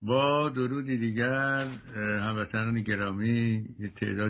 با درودی دیگر هموطنان گرامی، یه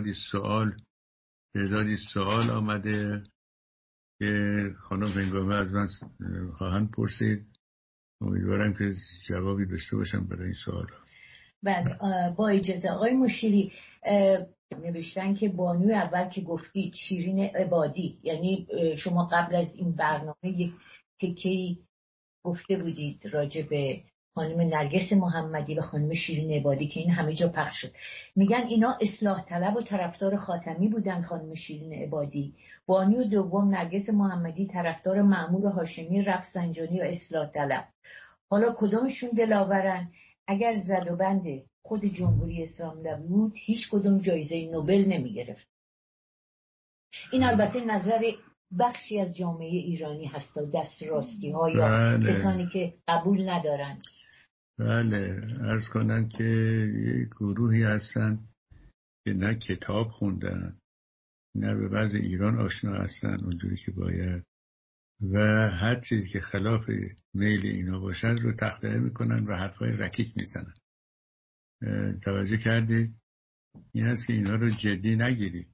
تعدادی سوال آمده که خانم هنگامه از من خواهند پرسید. امیدوارم که جوابی داشته باشم برای این سوال. بله، با اجازه آقای مشیری، نوشتن که بانوی اول که گفتید شیرین عبادی، یعنی شما قبل از این برنامه یک تکه‌ای گفته بودید راجع به خانم نرگس محمدی و خانم شیرین عبادی که این همه جا پخش شد. میگن اینا اصلاح طلب و طرفدار خاتمی بودن. خانم شیرین عبادی. بانوی دوم نرگس محمدی طرفدار مأمور هاشمی، رفسنجانی و اصلاح طلب. حالا کدومشون دلاورن؟ اگر زد و بند خود جمهوری اسلامی نبود هیچ کدوم جایزه نوبل نمی گرفت. این البته نظر بخشی از جامعه ایرانی هست، دست راستی ها یا کسانی که قبول ندارن. بله، عرض کنم که یک گروهی هستن که نه کتاب خوندن نه به وضع ایران آشنا هستن اونجوری که باید و هر چیزی که خلاف میل اینا باشد رو تخطئه میکنن و حرفای رکیک میزنن. توجه کردید؟ این هست که اینا رو جدی نگیرید.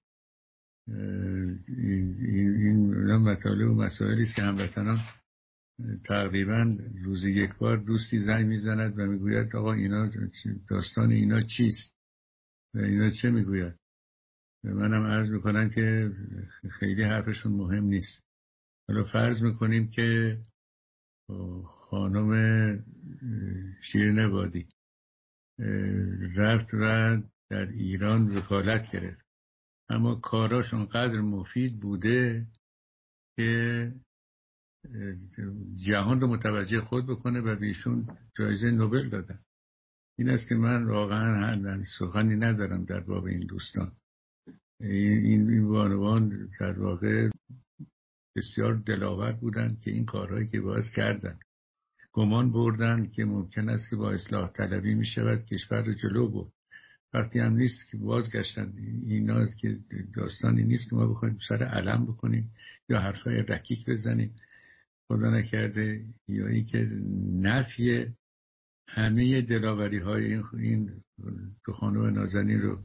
این مطالب و مسائلی است که هموطنان تقریبا روزی یک بار دوستی زنگ میزند و میگوید آقا اینا داستان اینا چیست و اینا چه میگوید. منم عرض میکنم که خیلی حرفشون مهم نیست. حالا فرض میکنیم که خانم شیرین عبادی رفت و در ایران وکالت گرفت، اما کاراشون قدر مفید بوده که جهان رو متوجه خود بکنه و بهشون جایزه نوبل دادن. این است که من واقعا سخنی ندارم در باب این دوستان. این بانوان در واقع بسیار دلاور بودن که این کارهایی که باز کردن گمان بردن که ممکن است که با اصلاح طلبی می شود کشور رو جلو برد. وقتی هم نیست که بازگشتن. اینا که داستانی نیست که ما بخوایم سر علم بکنیم یا حرفای رکیک بزنیم، خدا نکرده، یا این که نفی همه دلاوری های این دو خانم نازنین رو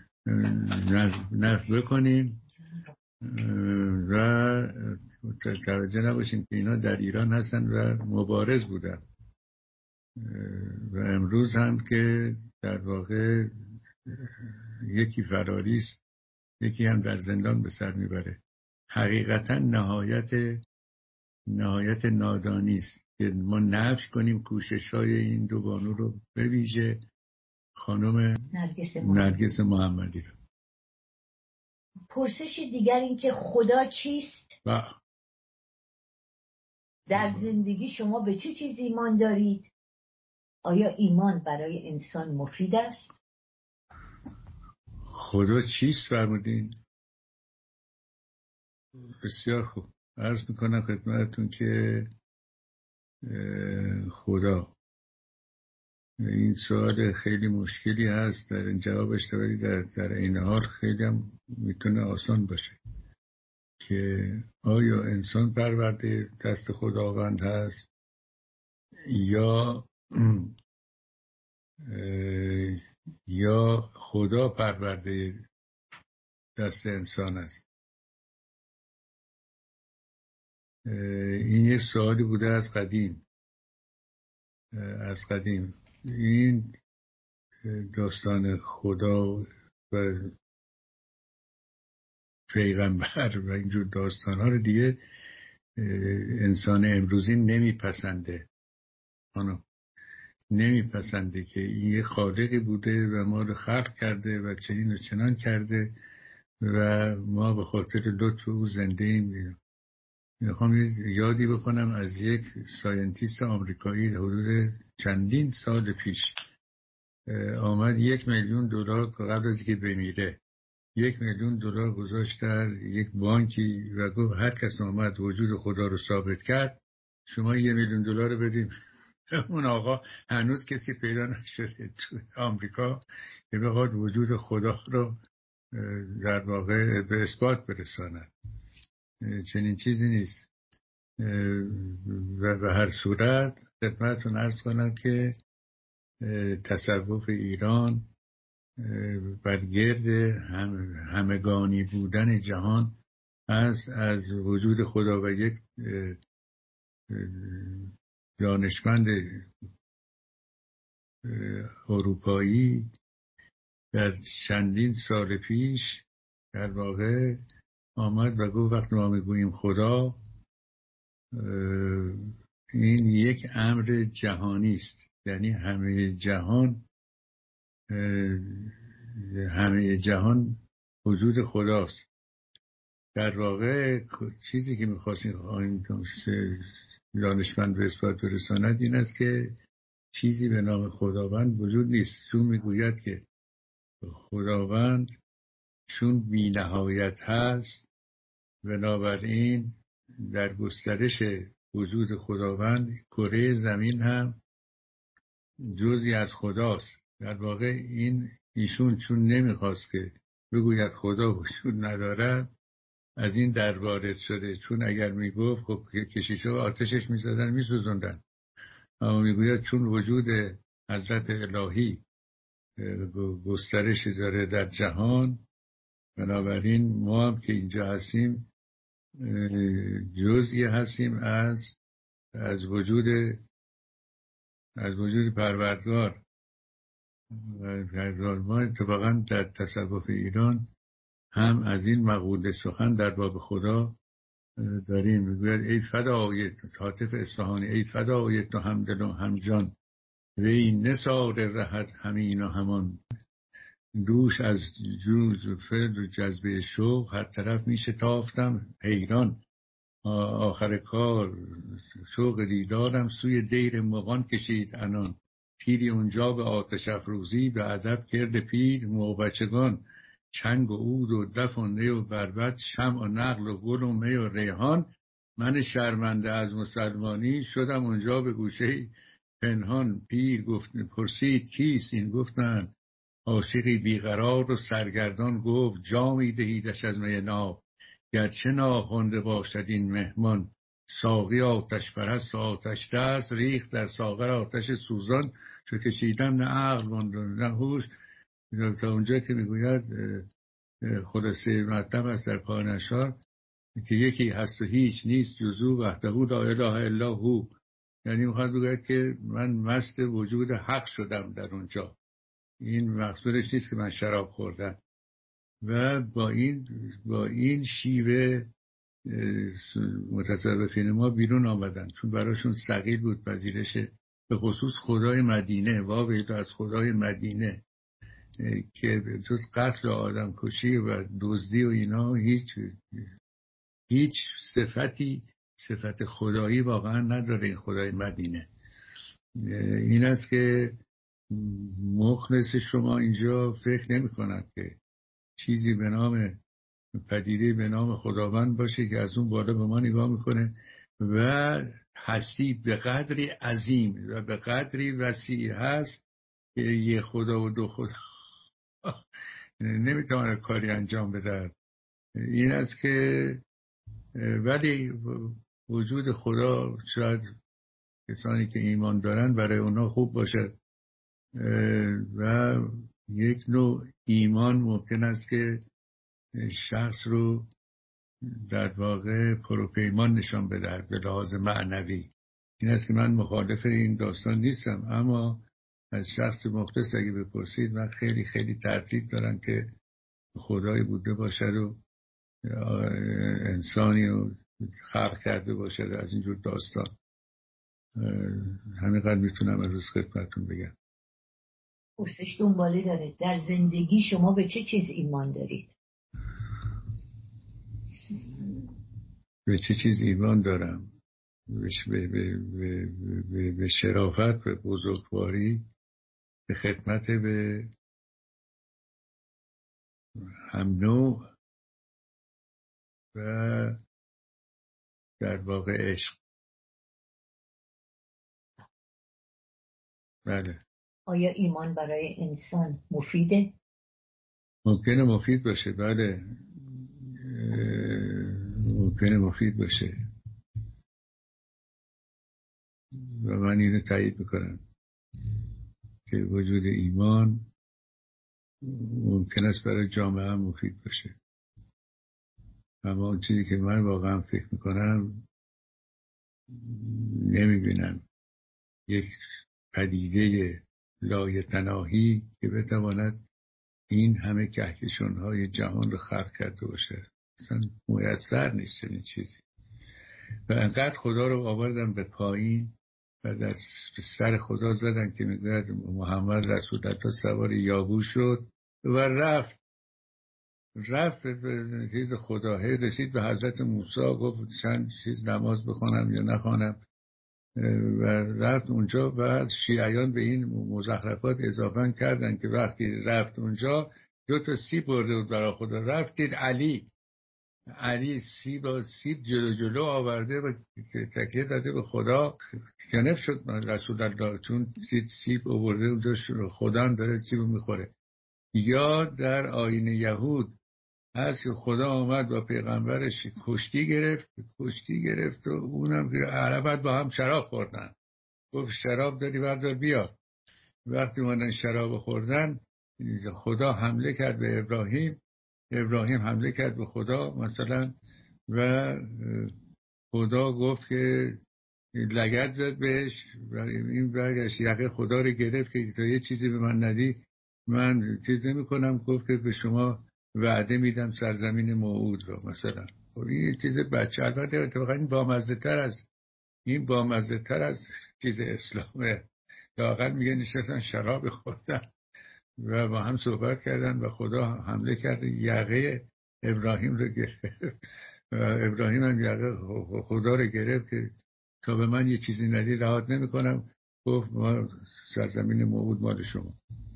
نفی بکنیم و توجه نباشیم که اینا در ایران هستن و مبارز بودن و امروز هم که در واقع یکی فراری است، یکی هم در زندان به سر میبره. حقیقتا نهایت نادانی است که ما نفی کنیم کوشش‌های این دو بانو رو، به ویژه خانم نرگس محمدی رو. پرسش دیگر این که خدا چیست؟ در زندگی شما به چه چیز ایمان دارید؟ آیا ایمان برای انسان مفید است؟ خدا چیست فرمودین؟ بسیار خوب. عرض میکنم خدمتتون که خدا، این سوال خیلی مشکلی هست در این جوابش، ولی در این حال خیلی هم میتونه آسان باشه که آیا انسان پرورده دست خداوند هست یا خدا پرورده دست انسان است. این یک سوالی بوده از قدیم. این داستان خدا و پیغمبر و اینجور داستان ها رو دیگه انسان امروزی نمیپسنده که این یه خالقی بوده و ما رو خلق کرده و چنین و چنان کرده و ما به خاطر لطف او زنده ایم. میخوام یادی بکنم از یک ساینتیست آمریکایی حدود چندین سال پیش آمد $1,000,000 قبل از که بمیره $1,000,000 گذاشت در یک بانکی و گفت هر کس آمد وجود خدا رو ثابت کرد شما $1,000,000 بدیم. اون آقا هنوز کسی پیدا نشده تو آمریکا که بخواد وجود خدا رو در واقع به اثبات برساند. چنین چیزی نیست. و به هر صورت خدمتتون عرض کنم که تصوف ایران بر گرد همگانی بودن جهان از وجود خدا و یک دانشمند اروپایی در چندین سال پیش در واقع آمد و گفت وقتی ما میگوییم خدا، این یک امر جهانی است، یعنی همه جهان وجود خداست. در واقع چیزی که می‌خواستیم دانشمند به اثبات برساند این است که چیزی به نام خداوند وجود نیست، چون میگوید که خداوند چون بی نهایت هست، بنابراین در گسترش وجود خداوند کره زمین هم جزئی از خداست. در واقع ایشون چون نمیخواست که بگوید خدا وجود ندارد، از این در وارد شده، چون اگر میگفت خب کشیشا آتشش میزدن میسوزوندن، اما میگوید چون وجود حضرت الهی گسترش داره در جهان، بنابراین ما هم که اینجا هستیم جزئی هستیم از وجود پروردگار. ما اتفاقا در تصوف ایران هم از این مقوله سخن در باب خدا داریم. میگوید ای فدای حاطف اصفهانی، ای فدای تو همدل و همجان، وی نثار رهت همین و همان، دوش از جوز و فعل و جذبه شوق هر طرف میشه تافتم حیران، آخر کار شوق دیدارم سوی دیر مغان کشید عنان، پیری اونجا به آتش افروزی به ادب کرد پیر موبچگان، چنگ و عود و دف و نی و بربط، شمع و نقل و گل و می و ریحان، من شرمنده از مسلمانی شدم اونجا به گوشه پنهان، پیر پرسید کیست این؟ گفتن عاشقی بیقرار و سرگردان، گفت جامی دهیدش از می ناب، گرچه ناخوانده باشد این مهمان، ساقی آتش پرست و آتش دست، ریخت در ساغر آتش سوزان، چو کشیدم نه عقل ماند نه هوش. تا اونجا که میگوید خلاصه مطلب است در پایان اشعار که یکی هست و هیچ نیست جز او، وحده لا اله الا هو، یعنی میخواد بگوید که من مست وجود حق شدم در اونجا. این مقصودش نیست که من شراب خوردم. و با این شیوه متصوفین ما بیرون آمدن، چون براشون ثقیل بود پذیرش به خصوص خدای مدینه، واویل از خدای مدینه که جز قتل و آدم کشی و دزدی و اینا هیچ صفت خدایی واقعا نداره این خدای مدینه. این است که مخلص شما اینجا فکر نمی کند که چیزی به نام پدیده به نام خداوند باشه که از اون بالا به ما نگاه میکنه و هستی به قدری عظیم و به قدری وسیع هست که یه خدا و دو خدا نمیتونه کاری انجام بده. این است که ولی وجود خدا شاید کسانی که ایمان دارن برای اونا خوب باشه و یک نوع ایمان ممکن است که شخص رو در واقع پروپیمان نشان بدهد به لحاظ معنوی. این است که من مخالف این داستان نیستم، اما از شخص مختص اگه بپرسید من خیلی خیلی تردید دارم که خدایی بوده باشد و انسانی رو خلق کرده باشد از اینجور داستان. همینقدر میتونم امروز خدمتتون بگم. پرسش دنباله داره، در زندگی شما به چه چیز ایمان دارید؟ به چه چیز ایمان دارم؟ به شرافت، به بزرگواری، به خدمت به هم نوع و در واقع عشق. بله. آیا ایمان برای انسان مفیده؟ ممکنه مفید باشه، بله ممکنه مفید باشه و من اینو تایید میکنم. که وجود ایمان ممکن است برای جامعه هم مفید باشه. اما اون چیزی که من واقعا فکر میکنم نمیبینم یک پدیده لایتناهی که بتواند این همه کهکشان‌های جهان رو خلق کرده باشه. اصلا میسر نیست چنین چیزی. و انقدر خدا رو آوردن به پایین و در سر خدا زدن که میگوید محمد رسول الله سوار یابو شد و رفت به چیز خدا. رسید به حضرت موسی، گفت چند چیز نماز بخونم یا نخوانم و رفت اونجا. بعد شیعیان به این مزخرفات اضافه کردن که وقتی رفت اونجا 2 سیب برده بود برای خدا. رفتید علی سیب جلو آورده و تکیه داده به خدا. کنف شد رسول الله چون سیب آورده اونجا خدا هم داره سیب میخوره. یا در آیین یهود هست که خدا آمد با پیغمبرش کشتی گرفت و اونم که عربت با هم شراب خوردن. گفت شراب داری بردار بیا. وقتی اومدن شراب خوردن خدا حمله کرد به ابراهیم حمله کرد به خدا مثلا و خدا گفت که لگد زد بهش و این برگشت یقه خدا رو گرفت که تا یه چیزی به من ندی من چیز نمی کنم. گفت که به شما وعده میدم سرزمین موعود رو مثلا. خب این چیز بچه البته اتفاقا این بامزه تر از چیز اسلامه. لااقل میگه نشستن شراب خوردن و با هم صحبت کردن و خدا حمله کرد یقه ابراهیم رو گرفت و ابراهیم هم یقه خدا رو گرفت که تا به من یه چیزی ندی رهات نمی کنم. گفت ما سرزمین موعود مال شما.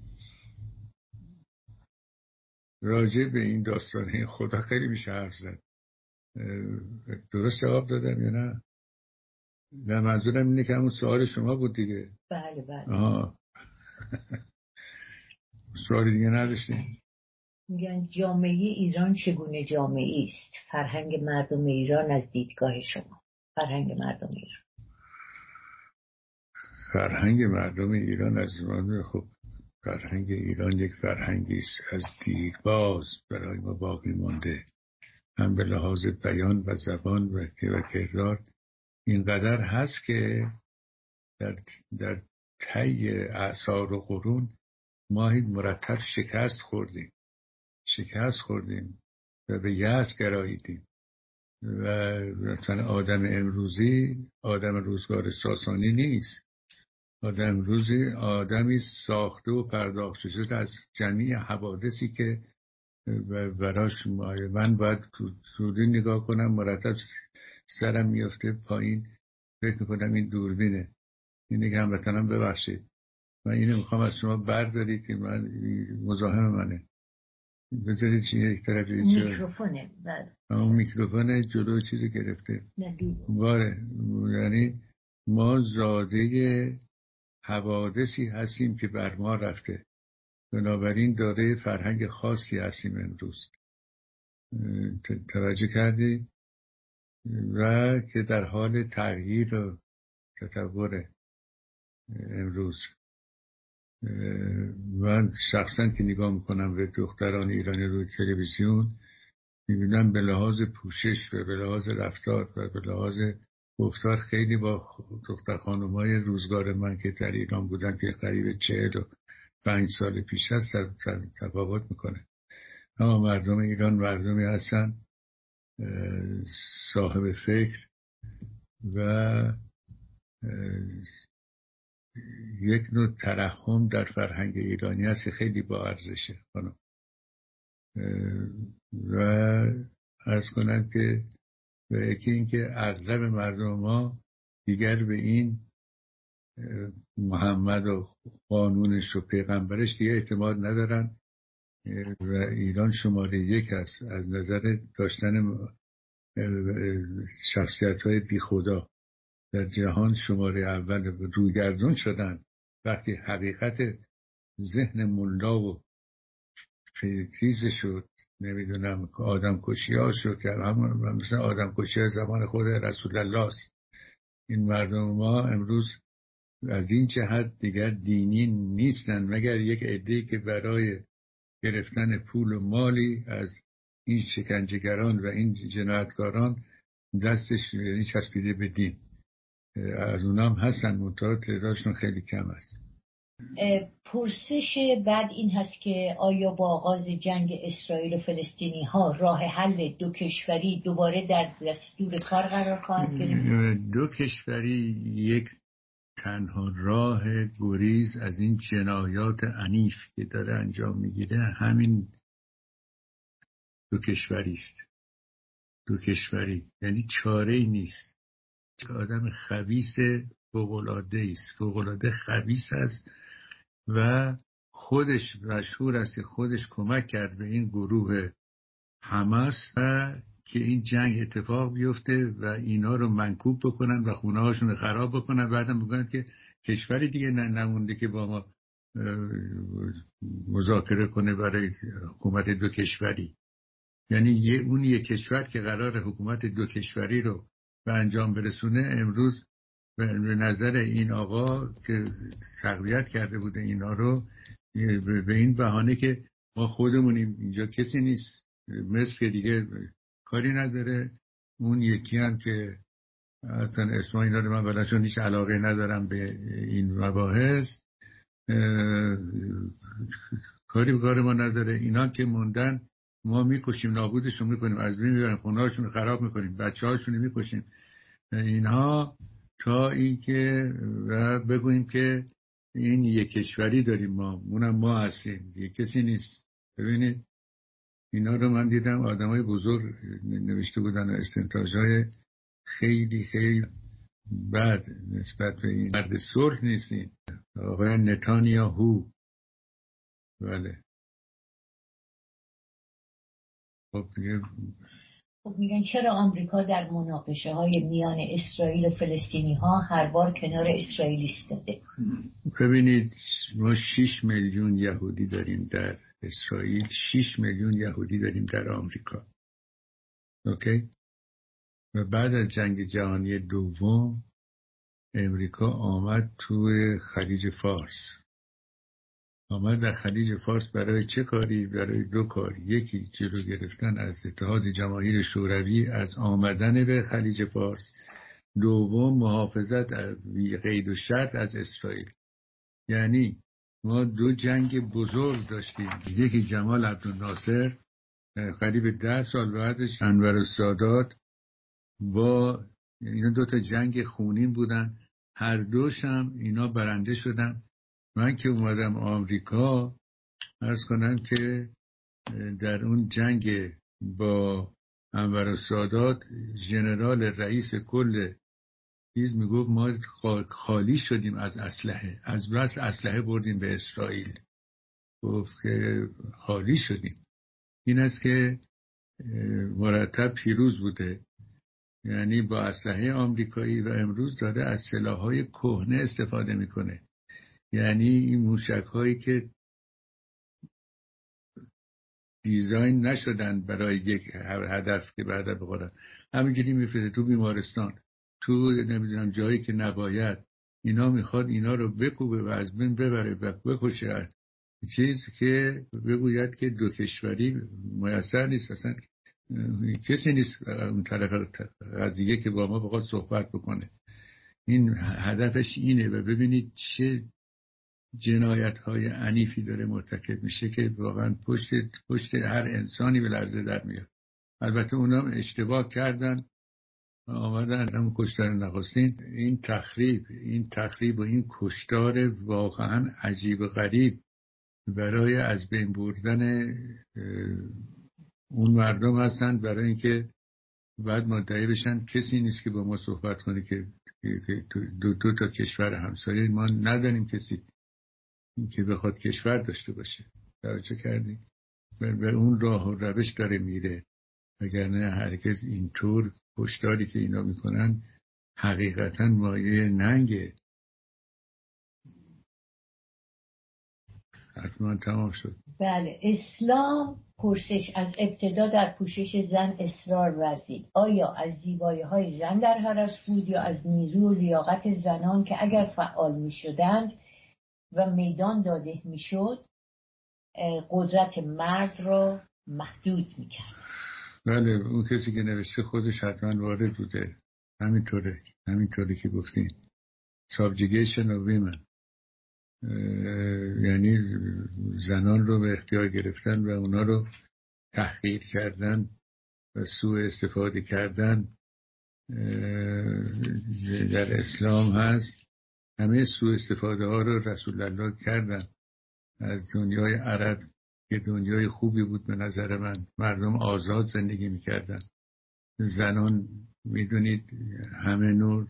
راجع به این داستانه خدا خیلی میشه حرف زد. درست جواب دادم یا نه؟ نه منظورم اینه که همون سوال شما بود دیگه. بله. سوال دیگه نداشتیم. میگن جامعه ایران چگونه جامعه است؟ فرهنگ مردم ایران از دیدگاه شما. فرهنگ مردم ایران از من خب فرهنگ ایران یک فرهنگی است از دیرباز برای ما باقی مانده، هم به لحاظ بیان و زبان و کردار اینقدر هست که در طی اعصار و قرون ما مرتب شکست خوردیم و به یأس گراییدیم و مثلا آدم امروزی آدم روزگار ساسانی نیست. آدم امروزی آدمی ساخته و پرداخته شده از جمعی حوادثی که براش من باید دوربین نگاه کنم مرتب سرم میفته پایین فکر میکنم این دوربینه. اینه که هموطنم ببخشید من اینو میخوام از شما بردارید که من مزاحم منه بذارید چیه یک طرف اینجا میکروفونه. اون میکروفون جلو چیزی گرفته باره. یعنی ما زاده حوادثی هستیم که بر ما رفته، بنابراین داره فرهنگ خاصی هستیم امروز. توجه کردی؟ و که در حال تغییر و تطور امروز. من شخصا که نگاه میکنم به دختران ایرانی روی تلویزیون میبینم به لحاظ پوشش و به لحاظ رفتار و به لحاظ گفتار خیلی با دختر خانم‌های روزگار من که در ایران بودن که قریب 45 سال پیش هست تفاوت میکنه. اما مردم ایران مردمی هستن صاحب فکر و یک نوع ترحم در فرهنگ ایرانی هست خیلی با ارزشه خانم. و عرض کنم که و یکی این که اغلب مردم ما دیگر به این محمد و قانونش و پیغمبرش دیگه اعتماد ندارن و ایران شماره 1 است از نظر داشتن شخصیت‌های بی خدا در جهان. شماره اول رویگردون شدن وقتی حقیقت ذهن ملا و چیز شد نمیدونم آدم کشی ها شد که همون مثلا آدم کشی ها زمان خود رسول الله است. این مردم ما امروز از این جهت دیگر دینی نیستن، مگر یک عده‌ای که برای گرفتن پول و مالی از این شکنجهگران و این جنایتکاران دستش چسبیده به دین. از اونام هستن، منتها تعدادشون خیلی کم است. پرسش بعد این هست که آیا با آغاز جنگ اسرائیل و فلسطینی ها راه حل دو کشوری دوباره در دستور کار قرار خواهد گرفت؟ دو کشوری یک تنها راه گریز از این جنایات عنیف که داره انجام میگیره همین دو کشوری است. دو کشوری یعنی چاره ای نیست. آدم خبیث فوق‌العاده است، فوق‌العاده خبیث است و خودش مشهور است که خودش کمک کرد به این گروه حماس و که این جنگ اتفاق بیفته و اینا رو منکوب بکنن و خونه هاشون رو خراب بکنن. بعدم میگن که کشوری دیگه نمونده که با ما مذاکره کنه برای حکومت دو کشوری. یعنی اون یک کشور که قرار حکومت دو کشوری رو به انجام برسونه امروز به نظر این آقا که تقویت کرده بوده اینا رو به این بهانه که ما خودمونیم، اینجا کسی نیست، مصر که دیگه کاری نداره، اون یکی هم که اصلا اسم اینا رو من بلاشون هیچ علاقه ندارم به این مباحث، کاری به کار ما نداره، اینا که موندن ما میکشیم، نابودشون میکنیم، از بین میبریم، خونه هاشون خراب میکنیم، بچه هاشون میکشیم، اینها تا اینکه و بگوییم که این یک کشوری داریم، ما اونم ما هستیم دیگه، کسی نیست. ببینید اینا رو من دیدم آدمای بزرگ نوشته بودن و استنتاجهای خیلی خیلی بد نسبت به این مرد صلح نیستین، آقای نتانیاهو. بله خب دیگه خب میگن چرا آمریکا در مناقشه های میان اسرائیل و فلسطینی ها هر بار کنار اسرائیل ایستاده؟ ببینید ما 6 میلیون یهودی داریم در اسرائیل، 6 میلیون یهودی داریم در آمریکا. اوکی؟ و بعد از جنگ جهانی دوم امریکا آمد توی خلیج فارس. آمد در خلیج فارس برای چه کاری؟ برای دو کار. یکی جلو گرفتن از اتحاد جماهیر شوروی از آمدن به خلیج فارس، دوم محافظت از قید و شرط از اسرائیل. یعنی ما دو جنگ بزرگ داشتیم، یکی جمال عبدالناصر قریب 10 سال بعدش انور السادات، با اینا دوتا جنگ خونین بودن، هر دوشم اینا برنده شدن. من که اومدم آمریکا عرض کنم که در اون جنگ با انور السادات ژنرال رئیس کل چیز میگفت ما خالی شدیم از اسلحه، از بس اسلحه بردیم به اسرائیل، گفت که خالی شدیم. این است که مرتب پیروز بوده، یعنی با اسلحه آمریکایی، و امروز داره از سلاح‌های کهنه استفاده میکنه. یعنی این موشک‌هایی که دیزاین نشدن برای یک هدف که بعدا بخورن، همینجوری میفرسته تو بیمارستان، تو نمیدونم جایی که نباید، اینا میخواد اینا رو بکوبه و از بین ببره و بکشه. چیز که بگوید که دو کشوری میسر نیست، اصلا کسی نیست اون طرف قضیه که با ما بخواد صحبت بکنه. این هدفش اینه و ببینید چه جنایت های عنیفی داره مرتکب میشه که واقعا پشت هر انسانی به لرزه در میاد. البته اونام اشتباه کردن، آمدن هم کشتار نخستین. این تخریب و این کشتار واقعا عجیب و غریب برای از بین بردن اون مردم هستند، برای اینکه بعد مدعی بشن کسی نیست که با ما صحبت کنه که دو تا کشور همسایه ما نداریم کسی که بخواد کشور داشته باشه. توجه کردی؟ به اون راه و روش داره میره، وگرنه هرگز اینطور کشتاری که اینا میکنن حقیقتا مایه ننگه. حتما تمام شد. بله. اسلام پرسش از ابتدا در پوشش زن اصرار ورزید. آیا از زیبایی‌های زن در حرس بود یا از نیرو و لیاقت زنان که اگر فعال می‌شدند و میدان داده می‌شد قدرت مرد را محدود می‌کرد؟ بله، اون کسی که نوشته خودش حتما وارد بوده. همینطوره که گفتین subjugation of women، یعنی زنان رو به اختیار گرفتن و اونا رو تحقیر کردن و سوء استفاده کردن در اسلام هست. همه سوء استفاده ها رو رسول الله کردن از دنیای عرب که دنیای خوبی بود به نظر من. مردم آزاد زندگی میکردن. زنان میدونید همه نوع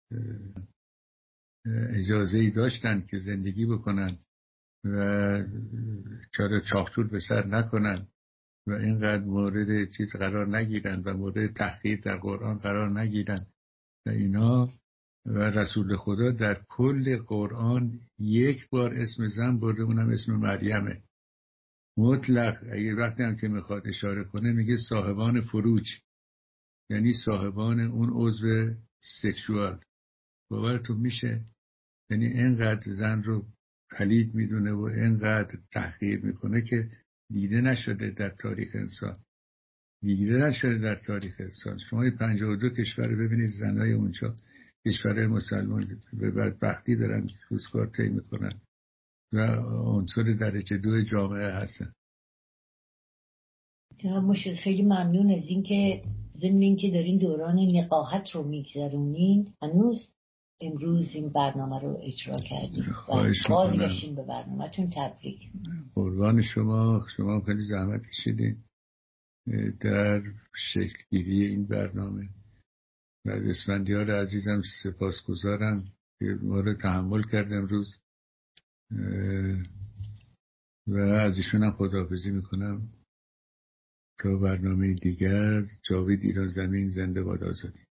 اجازه ای داشتن که زندگی بکنن و چاره چاختور به سر نکنن و اینقدر مورد چیز قرار نگیرن و مورد تحقیر در قرآن قرار نگیرن و اینا. و رسول خدا در کل قرآن یک بار اسم زن برده، اونم اسم مریمه مطلق. اگه وقتی هم که میخواد اشاره کنه میگه صاحبان فروج، یعنی صاحبان اون عضو سکشوال. باورتون میشه؟ یعنی اینقدر زن رو پلید میدونه و اینقدر تحقیر میکنه که دیده نشده در تاریخ انسان. شما 52 کشور رو ببینید، زنای اونجا کشور مسلمان به بدبختی دارن روزگار طی میکنن و عنصر درجه 2 جامعه هستن. جناب مشیر خیلی ممنون از اینکه ضمن اینکه دارین دوران نقاهت رو میگذرونین هنوز امروز این برنامه رو اجرا کردیم و بازگشتیم به برنامه‌تون. تبریک. قربان شما خیلی زحمت کشیدین در شکلگیری این برنامه و از اسفندیار عزیزم سپاسگزارم که ما رو تحمل کردم امروز و از ایشونم خداحافظی میکنم تا برنامه دیگر. جاوید ایران زمین، زنده باد آزادی.